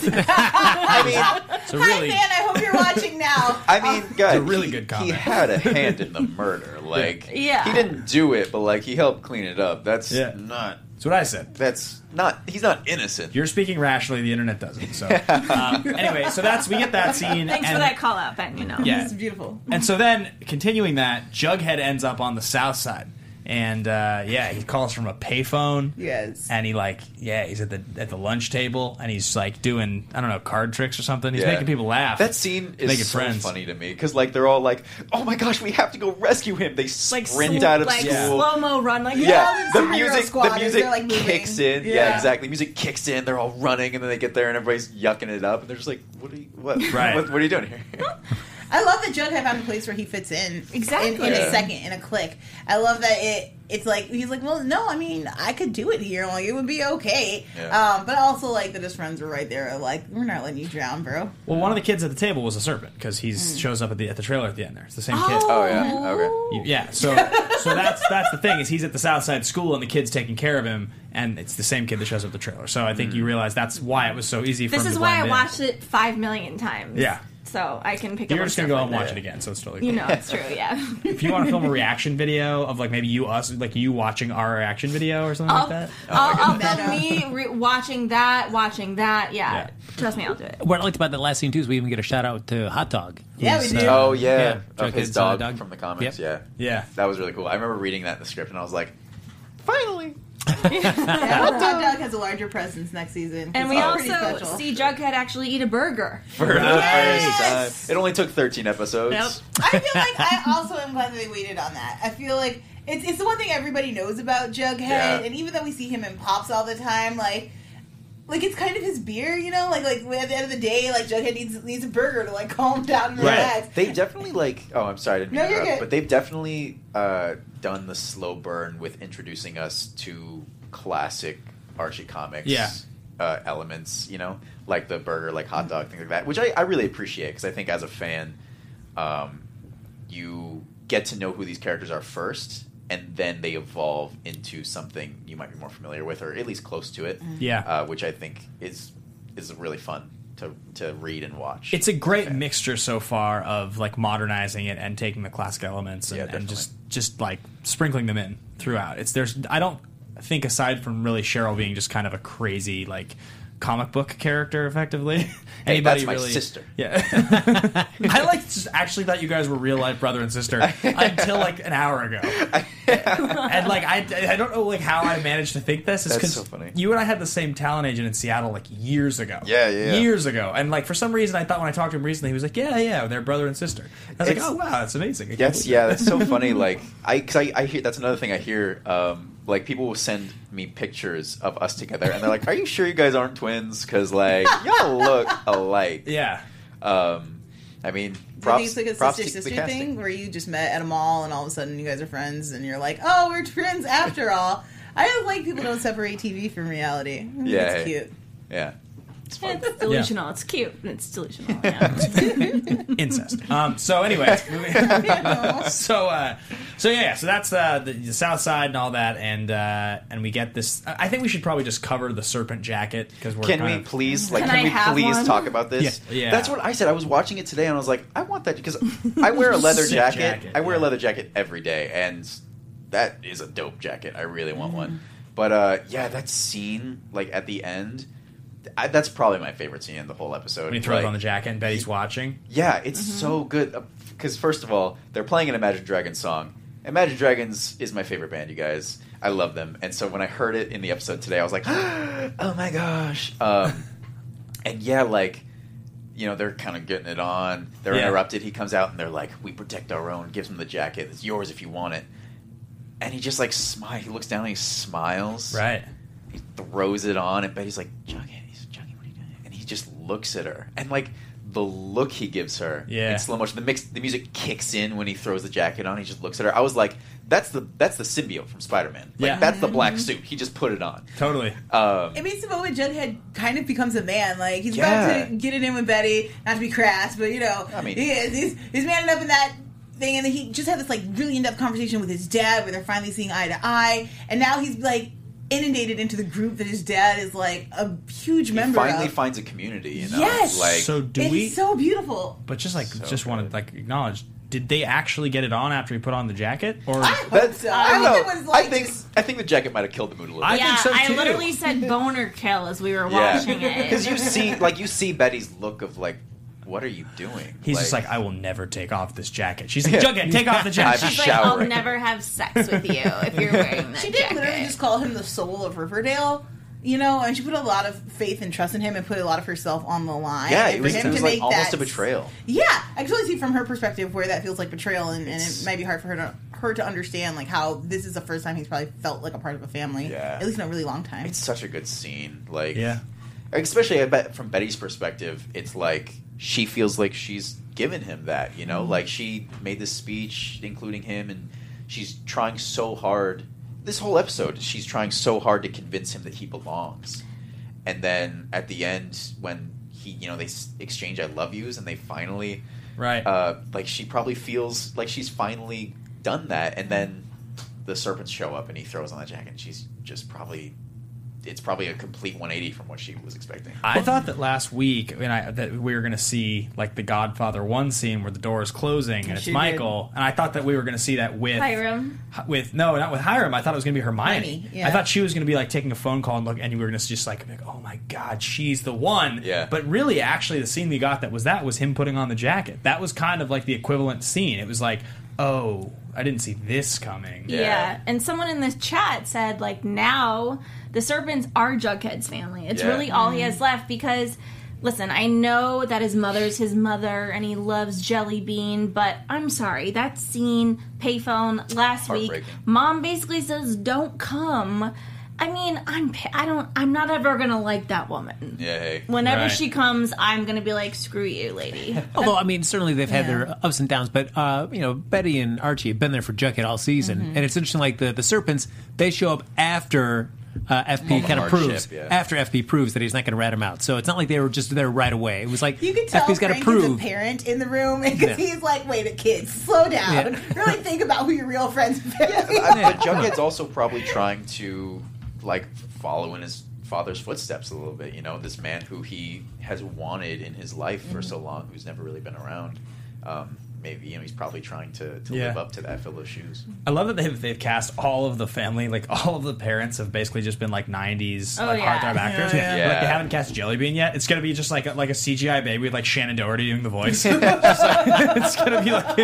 I mean, So Hi, really, Ben. I hope you're watching now. I mean, guys, a really good comment. He had a hand in the murder. Like, Yeah. he didn't do it, but like he helped clean it up. That's not. That's what I said. That's not. He's not innocent. You're speaking rationally. The internet doesn't. So anyway, so we get that scene. Thanks and, for that call out, Ben. You know. Yeah. It's beautiful. And so then, continuing that, Jughead ends up on the south side. And, he calls from a payphone. Yes. And he's at the lunch table, and he's, like, doing, I don't know, card tricks or something. He's making people laugh. That scene is making so friends. funny to me, because, like, they're all like, oh my gosh, we have to go rescue him. They sprint out of like school. slow-mo run, like Yeah, the superhero music squad, they're, like, moving. kicks in. Yeah. Yeah. Exactly. Music kicks in. They're all running, and then they get there, and everybody's yucking it up, and they're just like, "What are you doing here?" I love that Jughead found a place where he fits in. Exactly. In a second, in a clique. I love that it's like, he's like, well, no, I mean, I could do it here. Like, it would be okay. Yeah. But also, like, that his friends were right there. Like, we're not letting you drown, bro. Well, one of the kids at the table was a serpent, because he shows up at the trailer at the end there. It's the same kid. Oh, yeah. Okay. Yeah, so that's the thing, is he's at the south side school, and the kid's taking care of him, and it's the same kid that shows up at the trailer. So I think you realize that's why it was so easy for him This to is why I blend in. watched it 5 million times. Yeah. So I can pick You're up just on going to go stuff and like watch that. it again, so it's totally cool. You know, it's true, yeah. If you want to film a reaction video of, like, maybe you watching our reaction video or something like that. I'll film me watching that, yeah. Trust me, I'll do it. What I liked about that last scene, too, is we even get a shout-out to Hot Dog. Yeah, we do. Oh, yeah. Yeah. Of his Jughead's dog from the comics, Yep. yeah. That was really cool. I remember reading that in the script, and I was like, finally! Yeah, Hot Dog has a larger presence next season. And we It's also pretty special. see Jughead actually eat a burger. For the first time. It only took 13 episodes. Yep. I feel like I also am glad that they waited on that. I feel like it's the one thing everybody knows about Jughead, and even though we see him in Pops all the time, like it's kind of his beer, you know? Like at the end of the day, like Jughead needs a burger to like calm down and relax. They've definitely I'm sorry, I didn't mean to you're interrupt, good. but they've definitely done the slow burn with introducing us to classic Archie comics elements, you know, like the burger, like hot dog, things like that, which I really appreciate, because I think as a fan, you get to know who these characters are first, and then they evolve into something you might be more familiar with, or at least close to it. Yeah. Which I think is really fun to read and watch. It's a great mixture so far of, like, modernizing it and taking the classic elements and just like sprinkling them in throughout. I don't think, aside from really Cheryl being just kind of a crazy, like, comic book character, effectively. Hey, that's my sister. Yeah. I actually thought you guys were real life brother and sister until like an hour ago. And like I don't know like how I managed to think this. It's That's 'cause so funny. you and I had the same talent agent in Seattle like years ago. Yeah. Years ago. And like for some reason I thought when I talked to him recently he was like, yeah, they're brother and sister. I was like, oh wow, that's amazing. That's so funny. Like I hear that's another thing I hear. Like people will send me pictures of us together, and they're like, "Are you sure you guys aren't twins? Because like y'all look alike." Yeah. I mean, Do you props, think it's like a props to the sister casting. thing where you just met at a mall and all of a sudden you guys are friends and you're like, oh, we're friends after all? I don't like people don't separate TV from reality. Yeah. It's cute. Yeah. It's fun. It's delusional. It's cute. It's delusional. Yeah. Incest. So anyway, so that's the South Side and all that, and we get this. I think we should probably just cover the serpent jacket because we're. Can we please one? talk about this? Yeah. That's what I said. I was watching it today and I was like, I want that because I wear a leather Sick jacket. I wear a yeah. leather jacket every day, and that is a dope jacket. I really want one. But yeah, that scene like at the end. That's probably my favorite scene in the whole episode. When he throws on the jacket and Betty's watching. Yeah, it's so good. Because first of all, they're playing an Imagine Dragons song. Imagine Dragons is my favorite band, you guys. I love them. And so when I heard it in the episode today, I was like, oh my gosh. And yeah, like, you know, they're kind of getting it on. They're interrupted. He comes out and they're like, we protect our own. Gives him the jacket. It's yours if you want it. And he just like smiles. He looks down and he smiles. Right. He throws it on and Betty's like, Jughead. Just looks at her and like the look he gives her in slow motion. The music kicks in when he throws the jacket on. He just looks at her. I was like, that's the symbiote from Spider-Man. Like that's the black suit. He just put it on. Totally. It means the moment Jughead kind of becomes a man. Like he's about to get it in with Betty. Not to be crass, but you know, I mean, he's manning up in that thing, and then he just had this like really in-depth conversation with his dad where they're finally seeing eye to eye, and now he's like inundated into the group that his dad is like a huge member of. He finally finds a community, you know? Yes! Like, so it's so beautiful. But just want to like acknowledge, did they actually get it on after he put on the jacket? Or I hope so. I don't know. It was like I think the jacket might have killed the mood a little bit. I think so too. I literally said boner kill as we were watching it. Because you see Betty's look of like, what are you doing? He's just like, I will never take off this jacket. She's like, Jughead, take off the jacket. She's like, I'll never have sex with you if you're wearing that She did literally just call him the soul of Riverdale, you know, and she put a lot of faith and trust in him and put a lot of herself on the line. Yeah, and it was like almost a betrayal. Yeah, I can totally see from her perspective where that feels like betrayal, and it might be hard for her to understand like how this is the first time he's probably felt like a part of a family. Yeah. At least in a really long time. It's such a good scene. Like, yeah. Especially, I bet, from Betty's perspective, it's like she feels like she's given him that, you know? Like, she made this speech, including him, and she's trying so hard. This whole episode, she's trying so hard to convince him that he belongs. And then, at the end, when they exchange I love yous, and they finally... Right. Like, she probably feels like she's finally done that, and then the serpents show up, and he throws on the jacket, and she's just probably... It's probably a complete 180 from what she was expecting. I thought that last week that we were going to see like the Godfather 1 scene where the door is closing and it's Michael, and I thought that we were going to see that with Hiram. No, not with Hiram. I thought it was going to be Hermione. Yeah. I thought she was going to be like taking a phone call and we were going to just like, oh my god, she's the one. Yeah. But really, actually, the scene we got that was him putting on the jacket. That was kind of like the equivalent scene. It was like, oh, I didn't see this coming. Yeah. And someone in the chat said, like, now the serpents are Jughead's family. It's really all he has left because, listen, I know that his mother's his mother and he loves Jelly Bean, but I'm sorry, that scene, payphone, last week, Mom basically says, don't come. I mean, I'm not ever gonna like that woman. Yeah. Hey. Whenever she comes, I'm gonna be like, screw you, lady. Although, I mean, certainly they've had their ups and downs, but, Betty and Archie have been there for Jughead all season. And it's interesting, like, the serpents, they show up after FP kind of proves, after FP proves that he's not going to rat him out. So it's not like they were just there right away. It was like, you can tell FP's got to Frank prove. is a parent in the room because he's like, wait, kids, slow down. Really think about who your real friends are. But Jughead's also probably trying to, like, follow in his father's footsteps a little bit, you know, this man who he has wanted in his life for so long, who's never really been around. Maybe, he's probably trying to live up to that, fill those shoes. I love that they've cast all of the family, like all of the parents have basically just been like 90s heartthrob actors. Yeah. Like they haven't cast Jelly Bean yet. It's gonna be just like a CGI baby with like Shannon Doherty doing the voice. It's gonna be like.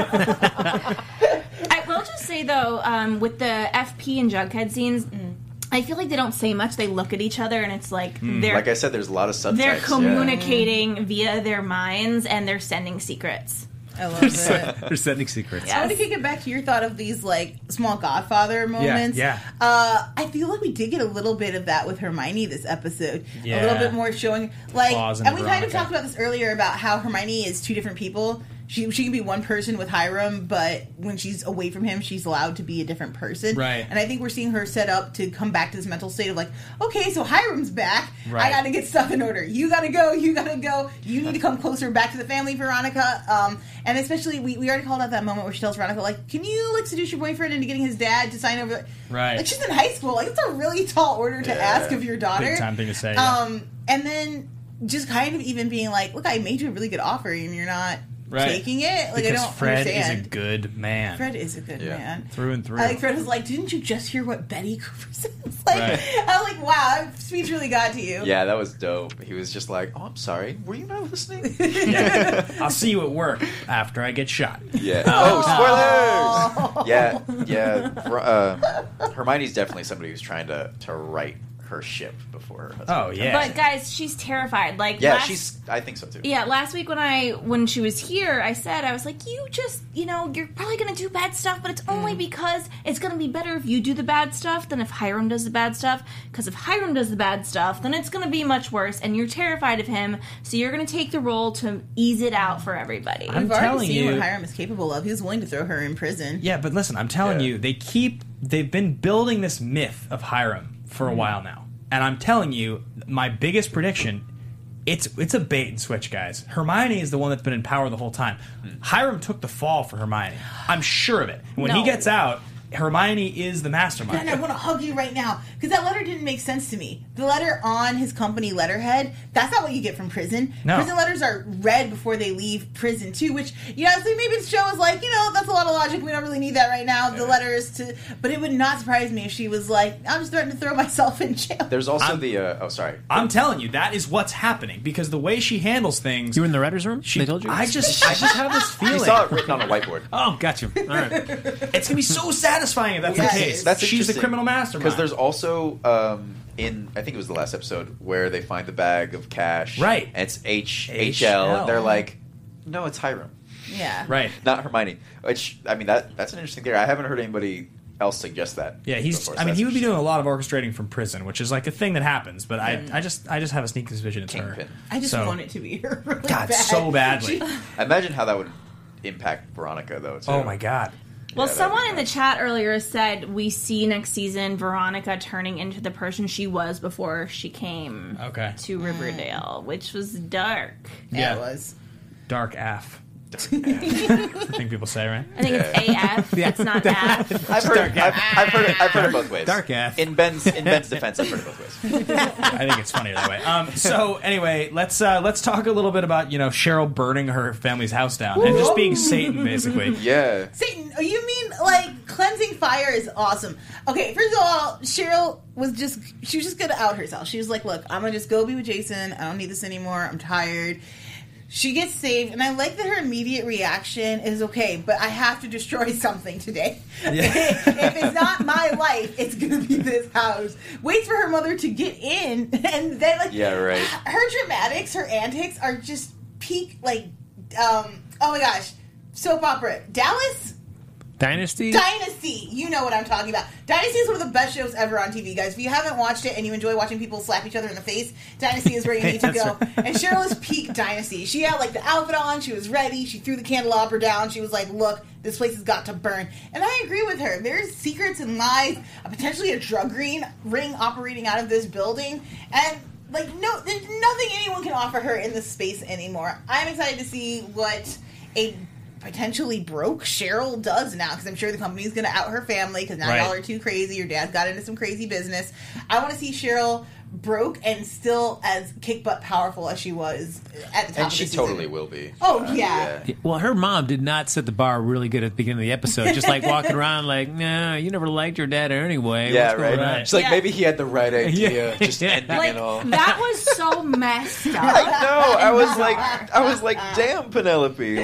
I will just say though, with the FP and Jughead scenes. I feel like they don't say much. They look at each other, and it's like they're... Like I said, there's a lot of subtypes. They're communicating via their minds, and they're sending secrets. I love it. They're sending secrets. I want to kick it back to your thought of these like small Godfather moments. Yeah. I feel like we did get a little bit of that with Hermione this episode. Yeah. A little bit more showing like, Claws and into we kind of Veronica. talked about this earlier about how Hermione is two different people. She can be one person with Hiram, but when she's away from him, she's allowed to be a different person. Right. And I think we're seeing her set up to come back to this mental state of like, okay, so Hiram's back. Right. I got to get stuff in order. You got to go. You got to go. You need to come closer back to the family, Veronica. And especially, we already called out that moment where she tells Veronica, like, can you like seduce your boyfriend into getting his dad to sign over? Right. Like she's in high school. Like it's a really tall order to ask of your daughter. Big time thing to say. Yeah. And then just kind of even being like, look, I made you a really good offer and you're not taking it. Like because I don't Fred understand. is a good man. Fred is a good man. Through and through. I think Fred was like, didn't you just hear what Betty Cooper says? Like, Right. I was like, wow, that speech really got to you. Yeah, that was dope. He was just like, "Oh, I'm sorry. Were you not listening?" Yeah. I'll see you at work after I get shot. Yeah. Oh, spoilers! Yeah. Hermione's definitely somebody who's trying to right her ship before her husband. Oh, yeah. But guys, she's terrified. Like Yeah, I think so too. Yeah, last week when she was here, I was like, you just, you're probably going to do bad stuff, but it's only because it's going to be better if you do the bad stuff than if Hiram does the bad stuff. Because if Hiram does the bad stuff, then it's going to be much worse, and you're terrified of him, so you're going to take the role to ease it out for everybody. I'm We've already telling seen you- what Hiram is capable of. He was willing to throw her in prison. Yeah, but listen, I'm telling you, they've been building this myth of Hiram for a while now. And I'm telling you, my biggest prediction, it's a bait and switch, guys. Hermione is the one that's been in power the whole time. Hiram took the fall for Hermione. I'm sure of it. When he gets out, Hermione is the mastermind. And I want to hug you right now because that letter didn't make sense to me. The letter on his company letterhead, that's not what you get from prison. No. Prison letters are read before they leave prison too, which, so maybe the show is like, that's a lot of logic. We don't really need that right now. The letter is to, but it would not surprise me if she was like, I'm just threatening to throw myself in jail. There's also sorry. I'm telling you, that is what's happening because the way she handles things. You were in the writer's room? They told you? I just have this feeling. You saw it written on a whiteboard. Oh, got you. All right. It's gonna be so satisfying if that's Yes. the case. That's She's the interesting, criminal mastermind. Because there's also I think it was the last episode where they find the bag of cash. Right. And it's HL. And they're like, no, it's Hiram. Yeah. right. Not Hermione. Which, I mean, that's an interesting theory. I haven't heard anybody else suggest that. Yeah, before, so he that's would be interesting. doing a lot of orchestrating from prison, which is like a thing that happens. But I just have a sneaky suspicion it's her. Kingpin. I just So- want it to be her really God, bad. so badly. Imagine how that would impact Veronica, though, too. Oh my God. Well, Yeah, that'd someone be in the nice. chat earlier said we see next season Veronica turning into the person she was before she came to Riverdale, which was dark. Yeah, it was. Dark AF. I think people say, right? I think it's AF. It's not AF. I've heard it both ways. Dark F. In Ben's defense, I've heard it both ways. I think it's funnier that way. So anyway, let's talk a little bit about Cheryl burning her family's house down and just being Satan, basically. Yeah. Satan, you mean like cleansing fire is awesome. Okay, first of all, Cheryl was just gonna out herself. She was like, look, I'm gonna just go be with Jason. I don't need this anymore. I'm tired. She gets saved, and I like that her immediate reaction is, okay, but I have to destroy something today. If it's not my life, it's going to be this house. Waits for her mother to get in, and then, Yeah, right. her dramatics, her antics are just peak, oh my gosh, soap opera. Dallas? Dynasty? Dynasty. You know what I'm talking about. Dynasty is one of the best shows ever on TV, guys. If you haven't watched it and you enjoy watching people slap each other in the face, Dynasty is where you need to go. And Cheryl is peak Dynasty. She had the outfit on. She was ready. She threw the candelabra down. She was like, look, this place has got to burn. And I agree with her. There's secrets and lies, potentially a drug ring operating out of this building. And no, there's nothing anyone can offer her in this space anymore. I'm excited to see what a potentially broke Cheryl does now, because I'm sure the company's going to out her family because now y'all are too crazy. Your dad got into some crazy business. I want to see Cheryl broke and still as kick butt powerful as she was at the top And of the she season. totally will be. Oh, yeah. Well, her mom did not set the bar really good at the beginning of the episode. Just walking around nah, you never liked your dad anyway. Yeah, What's going right. on? She's like, maybe he had the right idea, Yeah. just ending it all. That was so messed up. I was like, damn, Penelope,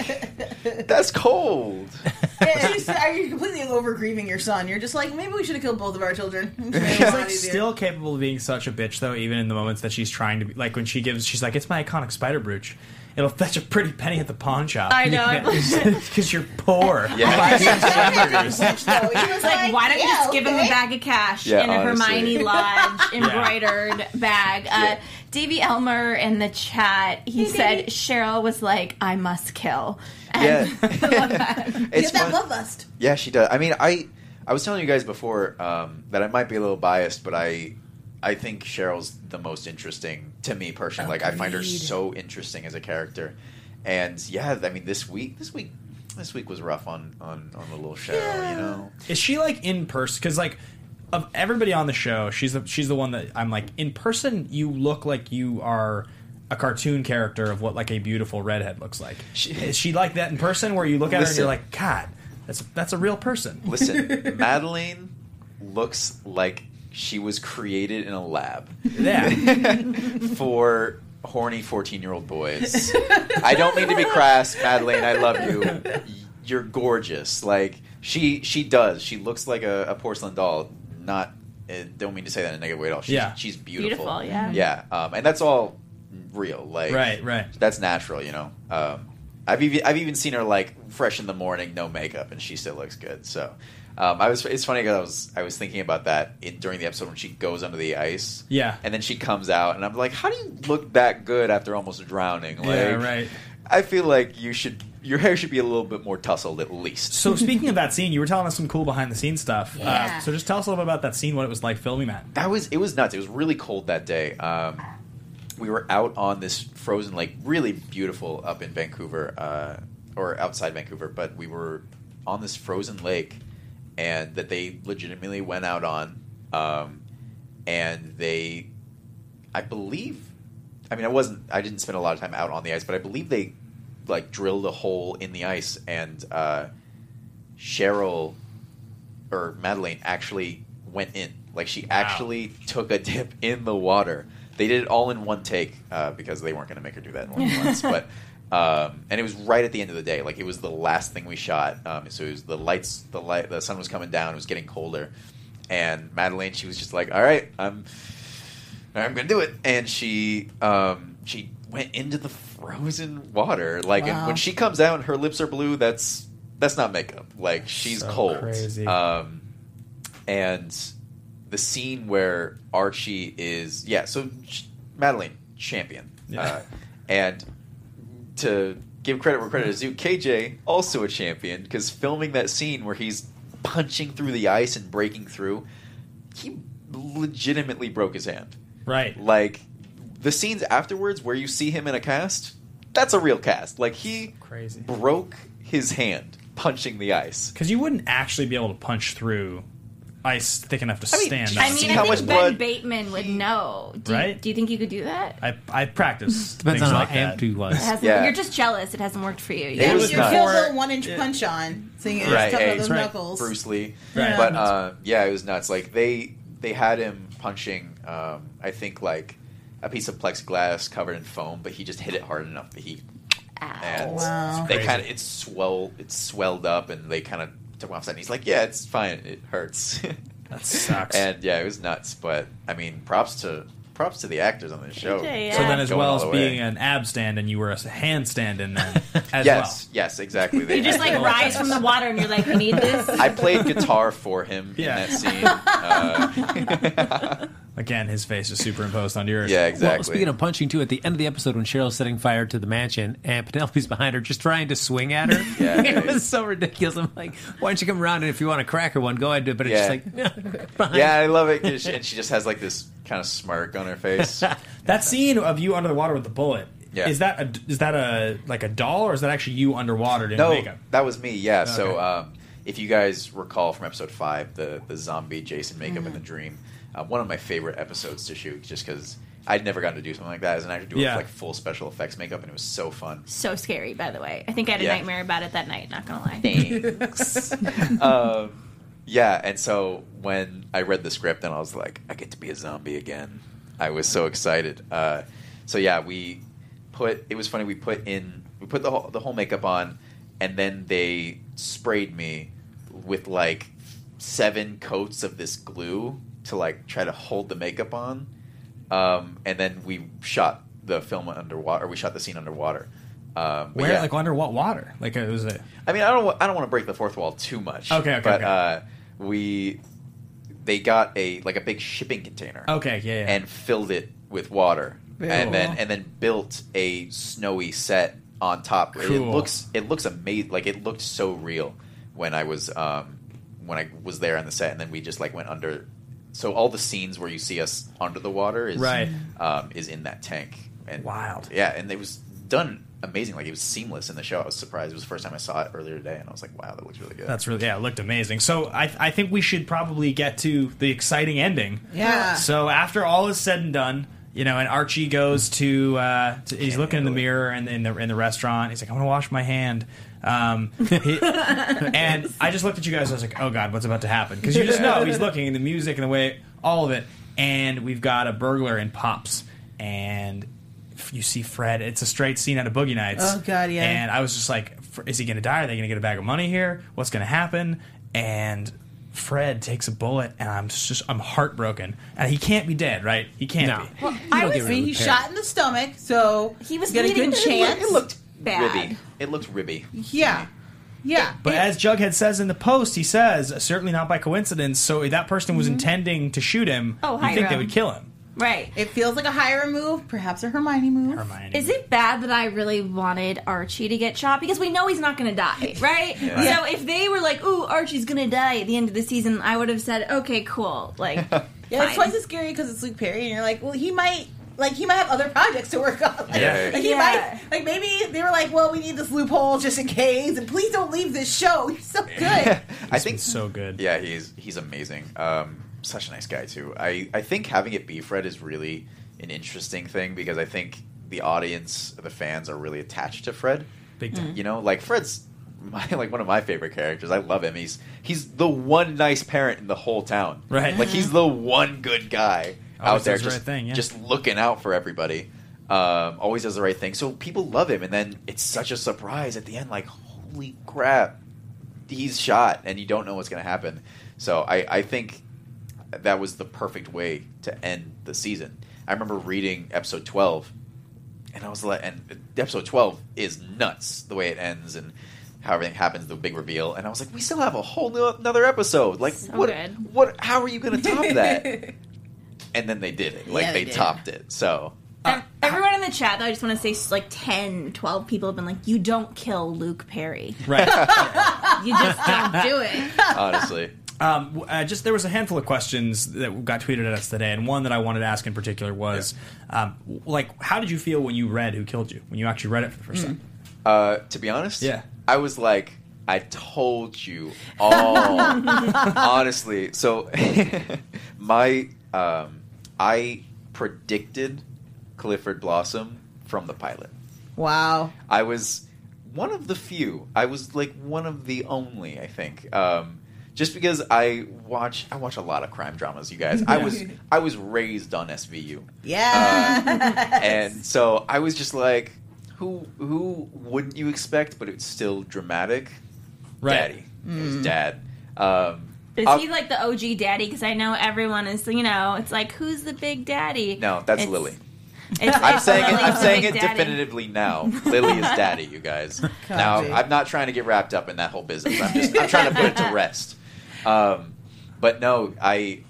that's cold. Are you completely over grieving your son? You're just like, maybe we should have killed both of our children. She's still capable of being such a bitch, though, even in the moments that she's trying to be. When she's like, it's my iconic spider brooch. it'll fetch a pretty penny at the pawn shop. I know. Because you're poor. Yeah. He was Like, why don't you just give him a bag of cash Yeah, in a honestly. Hermione Lodge embroidered bag? Davey Elmer in the chat, he said Cheryl was like, I must kill. And Yeah. Get that love lust. Yeah, she does. I mean, I was telling you guys before that I might be a little biased, but I think Cheryl's the most interesting to me personally. Like, I find her so interesting as a character. And yeah, I mean, this week was rough on the little Cheryl. You know, Is she like in person? Because like of everybody on the show, she's the one that I'm like, in person you look like you are a cartoon character of what like a beautiful redhead looks like. Is she like that in person, where you look at her and you're like, God, that's a real person? listen, Madeleine looks like she was created in a lab Yeah. for horny 14-year-old boys. I don't mean to be crass, Madeleine. I love you. You're gorgeous. Like she does. She looks like a porcelain doll. Not. Don't mean to say that in a negative way at all. She's beautiful. Beautiful, yeah. Yeah, and that's all real. Like Right. That's natural. You know. I've even seen her like fresh in the morning, no makeup, and she still looks good. So. It's funny because I was thinking about that during the episode when she goes under the ice. Yeah. And then she comes out, and I'm like, how do you look that good after almost drowning? Like, Yeah, right. I feel like your hair should be a little bit more tousled at least. So speaking of that scene, you were telling us some cool behind the scenes stuff. Yeah. So just tell us a little bit about that scene, what it was like filming that. It was nuts. It was really cold that day. We were out on this frozen lake, really beautiful up in Vancouver, or outside Vancouver, but we were on this frozen lake. And that they legitimately went out on, and they, I believe, I mean, I didn't spend a lot of time out on the ice, but I believe they, like, drilled a hole in the ice, and Cheryl, or Madeleine, actually went in. Like, she actually took a dip in the water. They did it all in one take, because they weren't going to make her do that once, but... and it was right at the end of the day. Like, it was the last thing we shot. So it was the sun was coming down. It was getting colder. And Madeleine, she was just like, all right, I'm going to do it. And she went into the frozen water. Like, and when she comes out and her lips are blue, that's not makeup. Like, she's So cold. crazy. And the scene where Archie is, Madeleine, champion. Yeah. And to give credit where credit is due, KJ, also a champion, because filming that scene where he's punching through the ice and breaking through, he legitimately broke his hand. Right. Like, the scenes afterwards where you see him in a cast, that's a real cast. Like, he Crazy. broke his hand punching the ice. Because you wouldn't actually be able to punch through ice thick enough to stand see on. I mean, how I much think Ben blood Bateman would know. Right? Do you think you could do that? I practice Depends things on like how that. amped he was. You're just jealous. It hasn't worked for you. It was Your nuts. Kill Bill 1-inch punch on. So you Right, stuff hey, out those right. knuckles. Bruce Lee. Right. But it was nuts. Like, they had him punching, I think, like a piece of plexiglass covered in foam, but he just hit it hard enough that he. And Wow. they kind of it swelled up, and they kind of took him off set. And he's like, "Yeah, it's fine. It hurts." That sucks. And yeah, it was nuts. But I mean, props to the actors on this show. Yeah. so then, as Going well all as the being way. an ab stand, and you were a handstand in then as Yes, exactly. You just like rise from the water and you're like, you need this? I played guitar for him Yeah. in that scene. Again, his face is superimposed onto yours. Yeah, exactly. Well, speaking of punching, too, at the end of the episode when Cheryl's setting fire to the mansion and Penelope's behind her just trying to swing at her, Yeah, it yeah. was so ridiculous. I'm like, why don't you come around and if you want to crack her one, go ahead and do it. But it's Yeah. just like, behind. Yeah, I love it. And she just has like this kind of smirk on her face. That scene of you under the water with the bullet. Yeah. Is that a like a doll, or is that actually you underwater doing No, makeup? that was me. Yeah. So Okay. if you guys recall from episode 5, the zombie Jason makeup in the dream, one of my favorite episodes to shoot, just because I'd never gotten to do something like that as an actor, do it with like full special effects makeup, and it was so fun. So scary, by the way. I think I had a Yeah. nightmare about it that night, not gonna lie. Yeah, and so when I read the script and I was like, I get to be a zombie again, I was so excited. So yeah, it was funny. We put the whole makeup on, and then they sprayed me with like 7 coats of this glue to like try to hold the makeup on, and then we shot the film underwater. Or we shot the scene underwater. Where? Yeah. Like under what water? Like it was a... I mean, I don't want to break the fourth wall too much. Okay. But they got a big shipping container. Okay, yeah. And filled it with water, and then built a snowy set on top. Cool. It looks amazing. Like it looked so real when I was there on the set, and then we just like went under. So all the scenes where you see us under the water is in that tank. And wild. Yeah, and it was done amazing. Like it was seamless in the show. I was surprised. It was the first time I saw it earlier today, and I was like, wow, that looks really good. It looked amazing. So I think we should probably get to the exciting ending. Yeah. So after all is said and done, and Archie goes to he's looking in the mirror in the restaurant. He's like, I want to wash my hand. And I just looked at you guys. I was like, oh God, what's about to happen? Because you just know he's looking in the music and the way, all of it. And we've got a burglar in Pops, and you see Fred. It's a straight scene out of Boogie Nights. Oh God, yeah. And I was just like, is he going to die? Are they going to get a bag of money here? What's going to happen? And Fred takes a bullet, and I'm heartbroken. And he can't be dead, right? He can't be. Well, he's shot in the stomach, so he was got a good chance. It looked bad. ribby. It looked ribby. Yeah. But as Jughead says in the post, he says, certainly not by coincidence, so if that person was intending to shoot him, you think they would kill him. Right. It feels like a Hiram move, perhaps a Hermione move. Is it bad that I really wanted Archie to get shot? Because we know he's not going to die, right? So if they were like, ooh, Archie's going to die at the end of the season, I would have said, okay, cool. Like, it's twice as scary because it's Luke Perry, and you're like, well, he might have other projects to work on. Might, maybe they were like, well, we need this loophole just in case, and please don't leave this show. He's so good. I think so good. Yeah, he's amazing. Such a nice guy too. I think having it be Fred is really an interesting thing because I think the audience, the fans, are really attached to Fred. Big time. Like Fred's one of my favorite characters. I love him. He's the one nice parent in the whole town. Right. Like he's the one good guy out there just looking out for everybody. Always does the right thing. So people love him, and then it's such a surprise at the end. Like, holy crap, he's shot, and you don't know what's going to happen. So I think that was the perfect way to end the season. I remember reading episode 12, and I was like, and episode 12 is nuts the way it ends and how everything happens, the big reveal. And I was like, we still have a whole another episode. Like, so what? How are you going to top that? And then they did it. Like, they topped it. So. Everyone in the chat, though, I just want to say, like, 10, 12 people have been like, you don't kill Luke Perry. Right. You just don't do it. Honestly. There was a handful of questions that got tweeted at us today, and one that I wanted to ask in particular was, how did you feel when you read Who Killed You? When you actually read it for the first time? To be honest, yeah, I was like, I told you all. Honestly, so I predicted Clifford Blossom from the pilot. Wow. I was one of the few. I was like one of the only, I think. Just because I watch a lot of crime dramas, you guys. I was raised on SVU. Yeah. And so I was just like, who wouldn't you expect? But it's still dramatic. Right. Daddy. It was Dad. Is he like the OG daddy? Because I know everyone is, it's like, who's the big daddy? No, that's Lily. I'm saying it definitively now. Lily is daddy, you guys. Now, I'm not trying to get wrapped up in that whole business. I'm trying to put it to rest. But no, I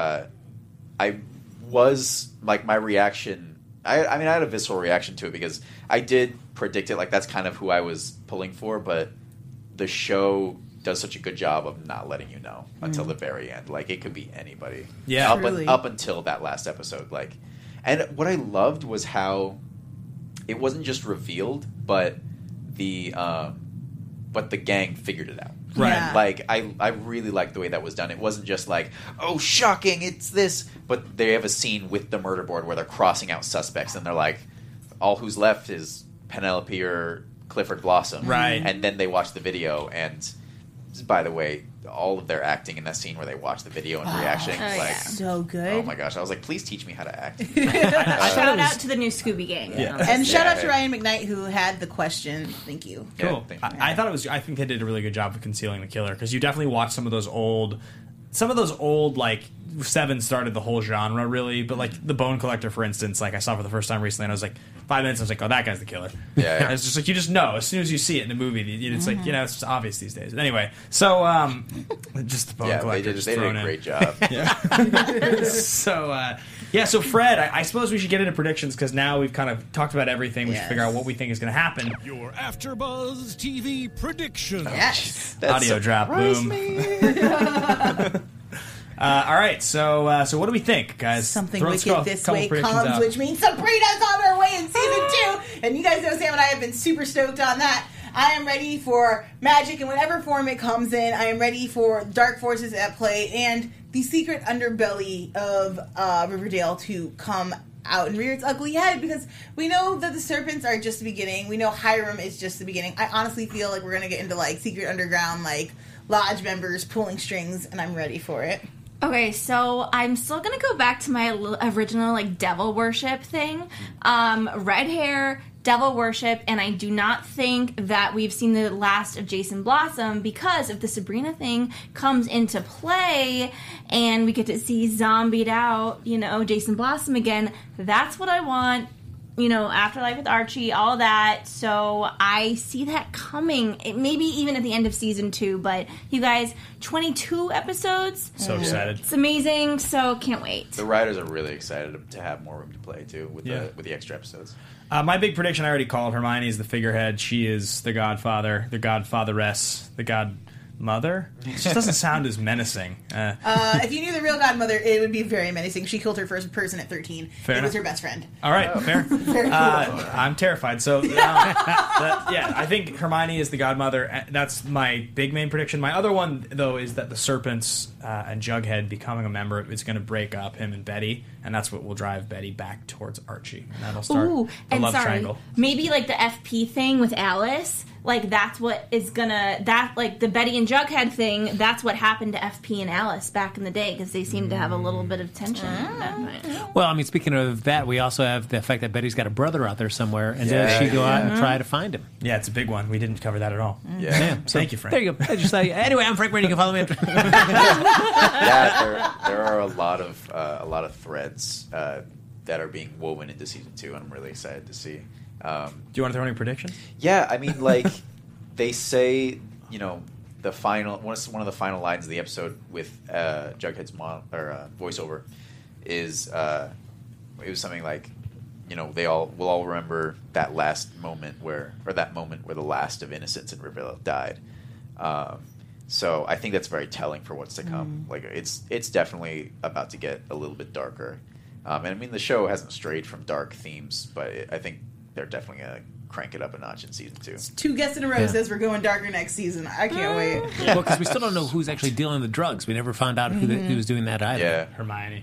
was like, my reaction. I had a visceral reaction to it because I did predict it. Like, that's kind of who I was pulling for. But the show does such a good job of not letting you know until the very end. Like, it could be anybody. Yeah, up until that last episode. Like, and what I loved was how it wasn't just revealed, but the gang figured it out. Right. Yeah. Like, I really liked the way that was done. It wasn't just like, oh, shocking, it's this. But they have a scene with the murder board where they're crossing out suspects, and they're like, all who's left is Penelope or Clifford Blossom. Right. And then they watch the video, and by the way, all of their acting in that scene where they watch the video and reaction, so good. Oh my gosh, I was like, please teach me how to act. Shout out to the new Scooby Gang. Yeah. And shout out to Ryan McKnight who had the question. Thank you. Cool. Yeah, I thought it was. I think they did a really good job of concealing the killer because you definitely watch some of those old some of those old, like, Seven started the whole genre, really, but, like, The Bone Collector, for instance, like, I saw for the first time recently, and I was like, 5 minutes, I was like, oh, that guy's the killer. Yeah. It's just like, you just know, as soon as you see it in the movie, it's like, it's just obvious these days. Anyway, so, just The Bone Collector they did a great job. So Fred, I suppose we should get into predictions, because now we've kind of talked about everything. We should figure out what we think is going to happen. Your AfterBuzz TV prediction. Yes. Audio drop, boom. All right, so what do we think, guys? Something wicked this way comes, which means Sabrina's on her way in season 2, and you guys know Sam and I have been super stoked on that. I am ready for magic in whatever form it comes in. I am ready for dark forces at play and the secret underbelly of Riverdale to come out and rear its ugly head, because we know that the serpents are just the beginning. We know Hiram is just the beginning. I honestly feel like we're going to get into, like, secret underground, like, lodge members pulling strings, and I'm ready for it. Okay, so I'm still gonna go back to my original, like, devil worship thing. Red hair, devil worship, and I do not think that we've seen the last of Jason Blossom, because if the Sabrina thing comes into play and we get to see zombied out, Jason Blossom again, that's what I want. Afterlife with Archie, all that. So I see that coming. Maybe even at the end of season 2. But you guys, 22 episodes. So excited. It's amazing. So can't wait. The writers are really excited to have more room to play too with the extra episodes. My big prediction I already called. Hermione is the figurehead. She is the godfather, the godfatheress, the godmother. It just doesn't sound as menacing. If you knew the real godmother, it would be very menacing. She killed her first person at 13. Fair enough. Was her best friend. All right, fair. Very cool. I'm terrified. So, I think Hermione is the godmother. That's my big main prediction. My other one, though, is that the Serpents and Jughead becoming a member is going to break up him and Betty, and that's what will drive Betty back towards Archie. And that'll start the love triangle. Maybe, like, the FP thing with Alice, like, that's what is gonna, like, the Betty and Jughead thing, that's what happened to FP and Alice back in the day, because they seem to have a little bit of tension at that point. Well, I mean, speaking of that, we also have the fact that Betty's got a brother out there somewhere, and does she go out and try to find him? Yeah, it's a big one. We didn't cover that at all. Yeah. So, thank you, Frank. There you go. Anyway, I'm Frank Brady. You can follow me. There are a lot of threads that are being woven into season 2, and I'm really excited to see. Do you want to throw any predictions? Yeah, I mean, like, they say, the final one of the final lines of the episode with Jughead's voiceover is it was something like, we'll all remember that moment where the last of innocence in Riverdale died. So I think that's very telling for what's to come. Like, it's definitely about to get a little bit darker. And I mean, the show hasn't strayed from dark themes, but I think they're definitely going to crank it up a notch in season 2. 2 guests in a row says we're going darker next season. I can't wait. Well, because we still don't know who's actually dealing the drugs. We never found out who was doing that either. Yeah. Hermione.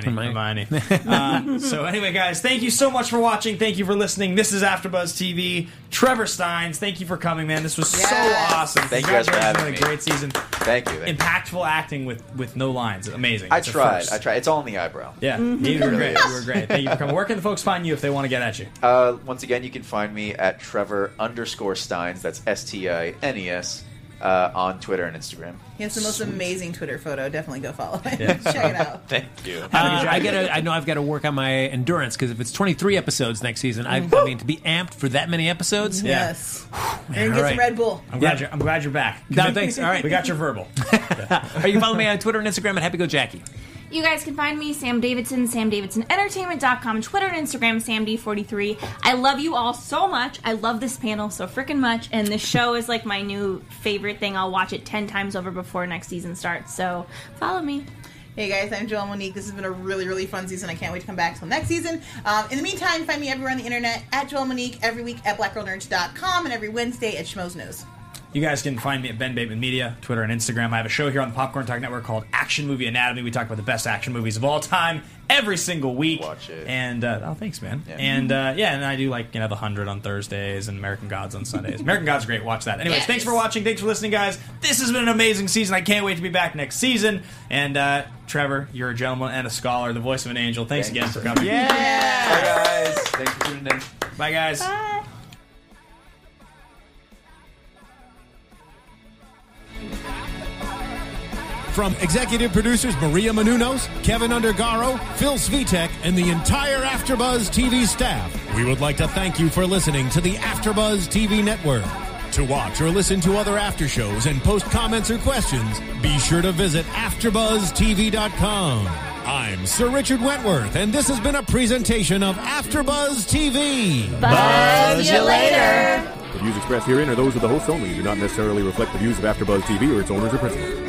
So anyway, guys, thank you so much for watching. Thank you for listening. This is AfterBuzz TV. Trevor Steins, thank you for coming, man. This was so awesome. Thank you guys for having me. A great season. Thank you. Impactful acting with no lines. Amazing. I tried. It's all in the eyebrow. Yeah, you were great. You were great. Thank you for coming. Where can the folks find you if they want to get at you? Once again, you can find me at Trevor_Steins. That's Stines. On Twitter and Instagram. He has the most amazing Twitter photo. Definitely go follow him. Yeah. Check it out. Thank you. I know I've got to work on my endurance, because if it's 23 episodes next season, I mean, to be amped for that many episodes. Yes. Man, and get some Red Bull. I'm glad you're back. No, thanks. All right, we got your verbal. You can follow me on Twitter and Instagram at HappyGoJackie. You guys can find me, Sam Davidson, SamDavidsonEntertainment.com, Twitter and Instagram, SamD43. I love you all so much. I love this panel so freaking much, and this show is like my new favorite thing. I'll watch it 10 times over before next season starts, so follow me. Hey guys, I'm Joelle Monique. This has been a really, really fun season. I can't wait to come back till next season. In the meantime, find me everywhere on the internet at Joelle Monique, every week at blackgirlnerds.com, and every Wednesday at Schmoes Knows. You guys can find me at Ben Bateman Media, Twitter and Instagram. I have a show here on the Popcorn Talk Network called Action Movie Anatomy. We talk about the best action movies of all time every single week. Watch it. And, thanks, man. Yeah. And, and I do, The 100 on Thursdays and American Gods on Sundays. American Gods is great. Watch that. Anyways, Thanks for watching. Thanks for listening, guys. This has been an amazing season. I can't wait to be back next season. And, Trevor, you're a gentleman and a scholar, the voice of an angel. Thanks again for coming. Yeah! Bye, guys. Thanks for tuning in. Bye, guys. Bye. From executive producers Maria Menounos, Kevin Undergaro, Phil Svitek, and the entire AfterBuzz TV staff, we would like to thank you for listening to the AfterBuzz TV network. To watch or listen to other after shows and post comments or questions, be sure to visit AfterBuzzTV.com. I'm Sir Richard Wentworth, and this has been a presentation of AfterBuzz TV. Buzz you later. The views expressed herein are those of the hosts only and do not necessarily reflect the views of AfterBuzz TV or its owners or principals.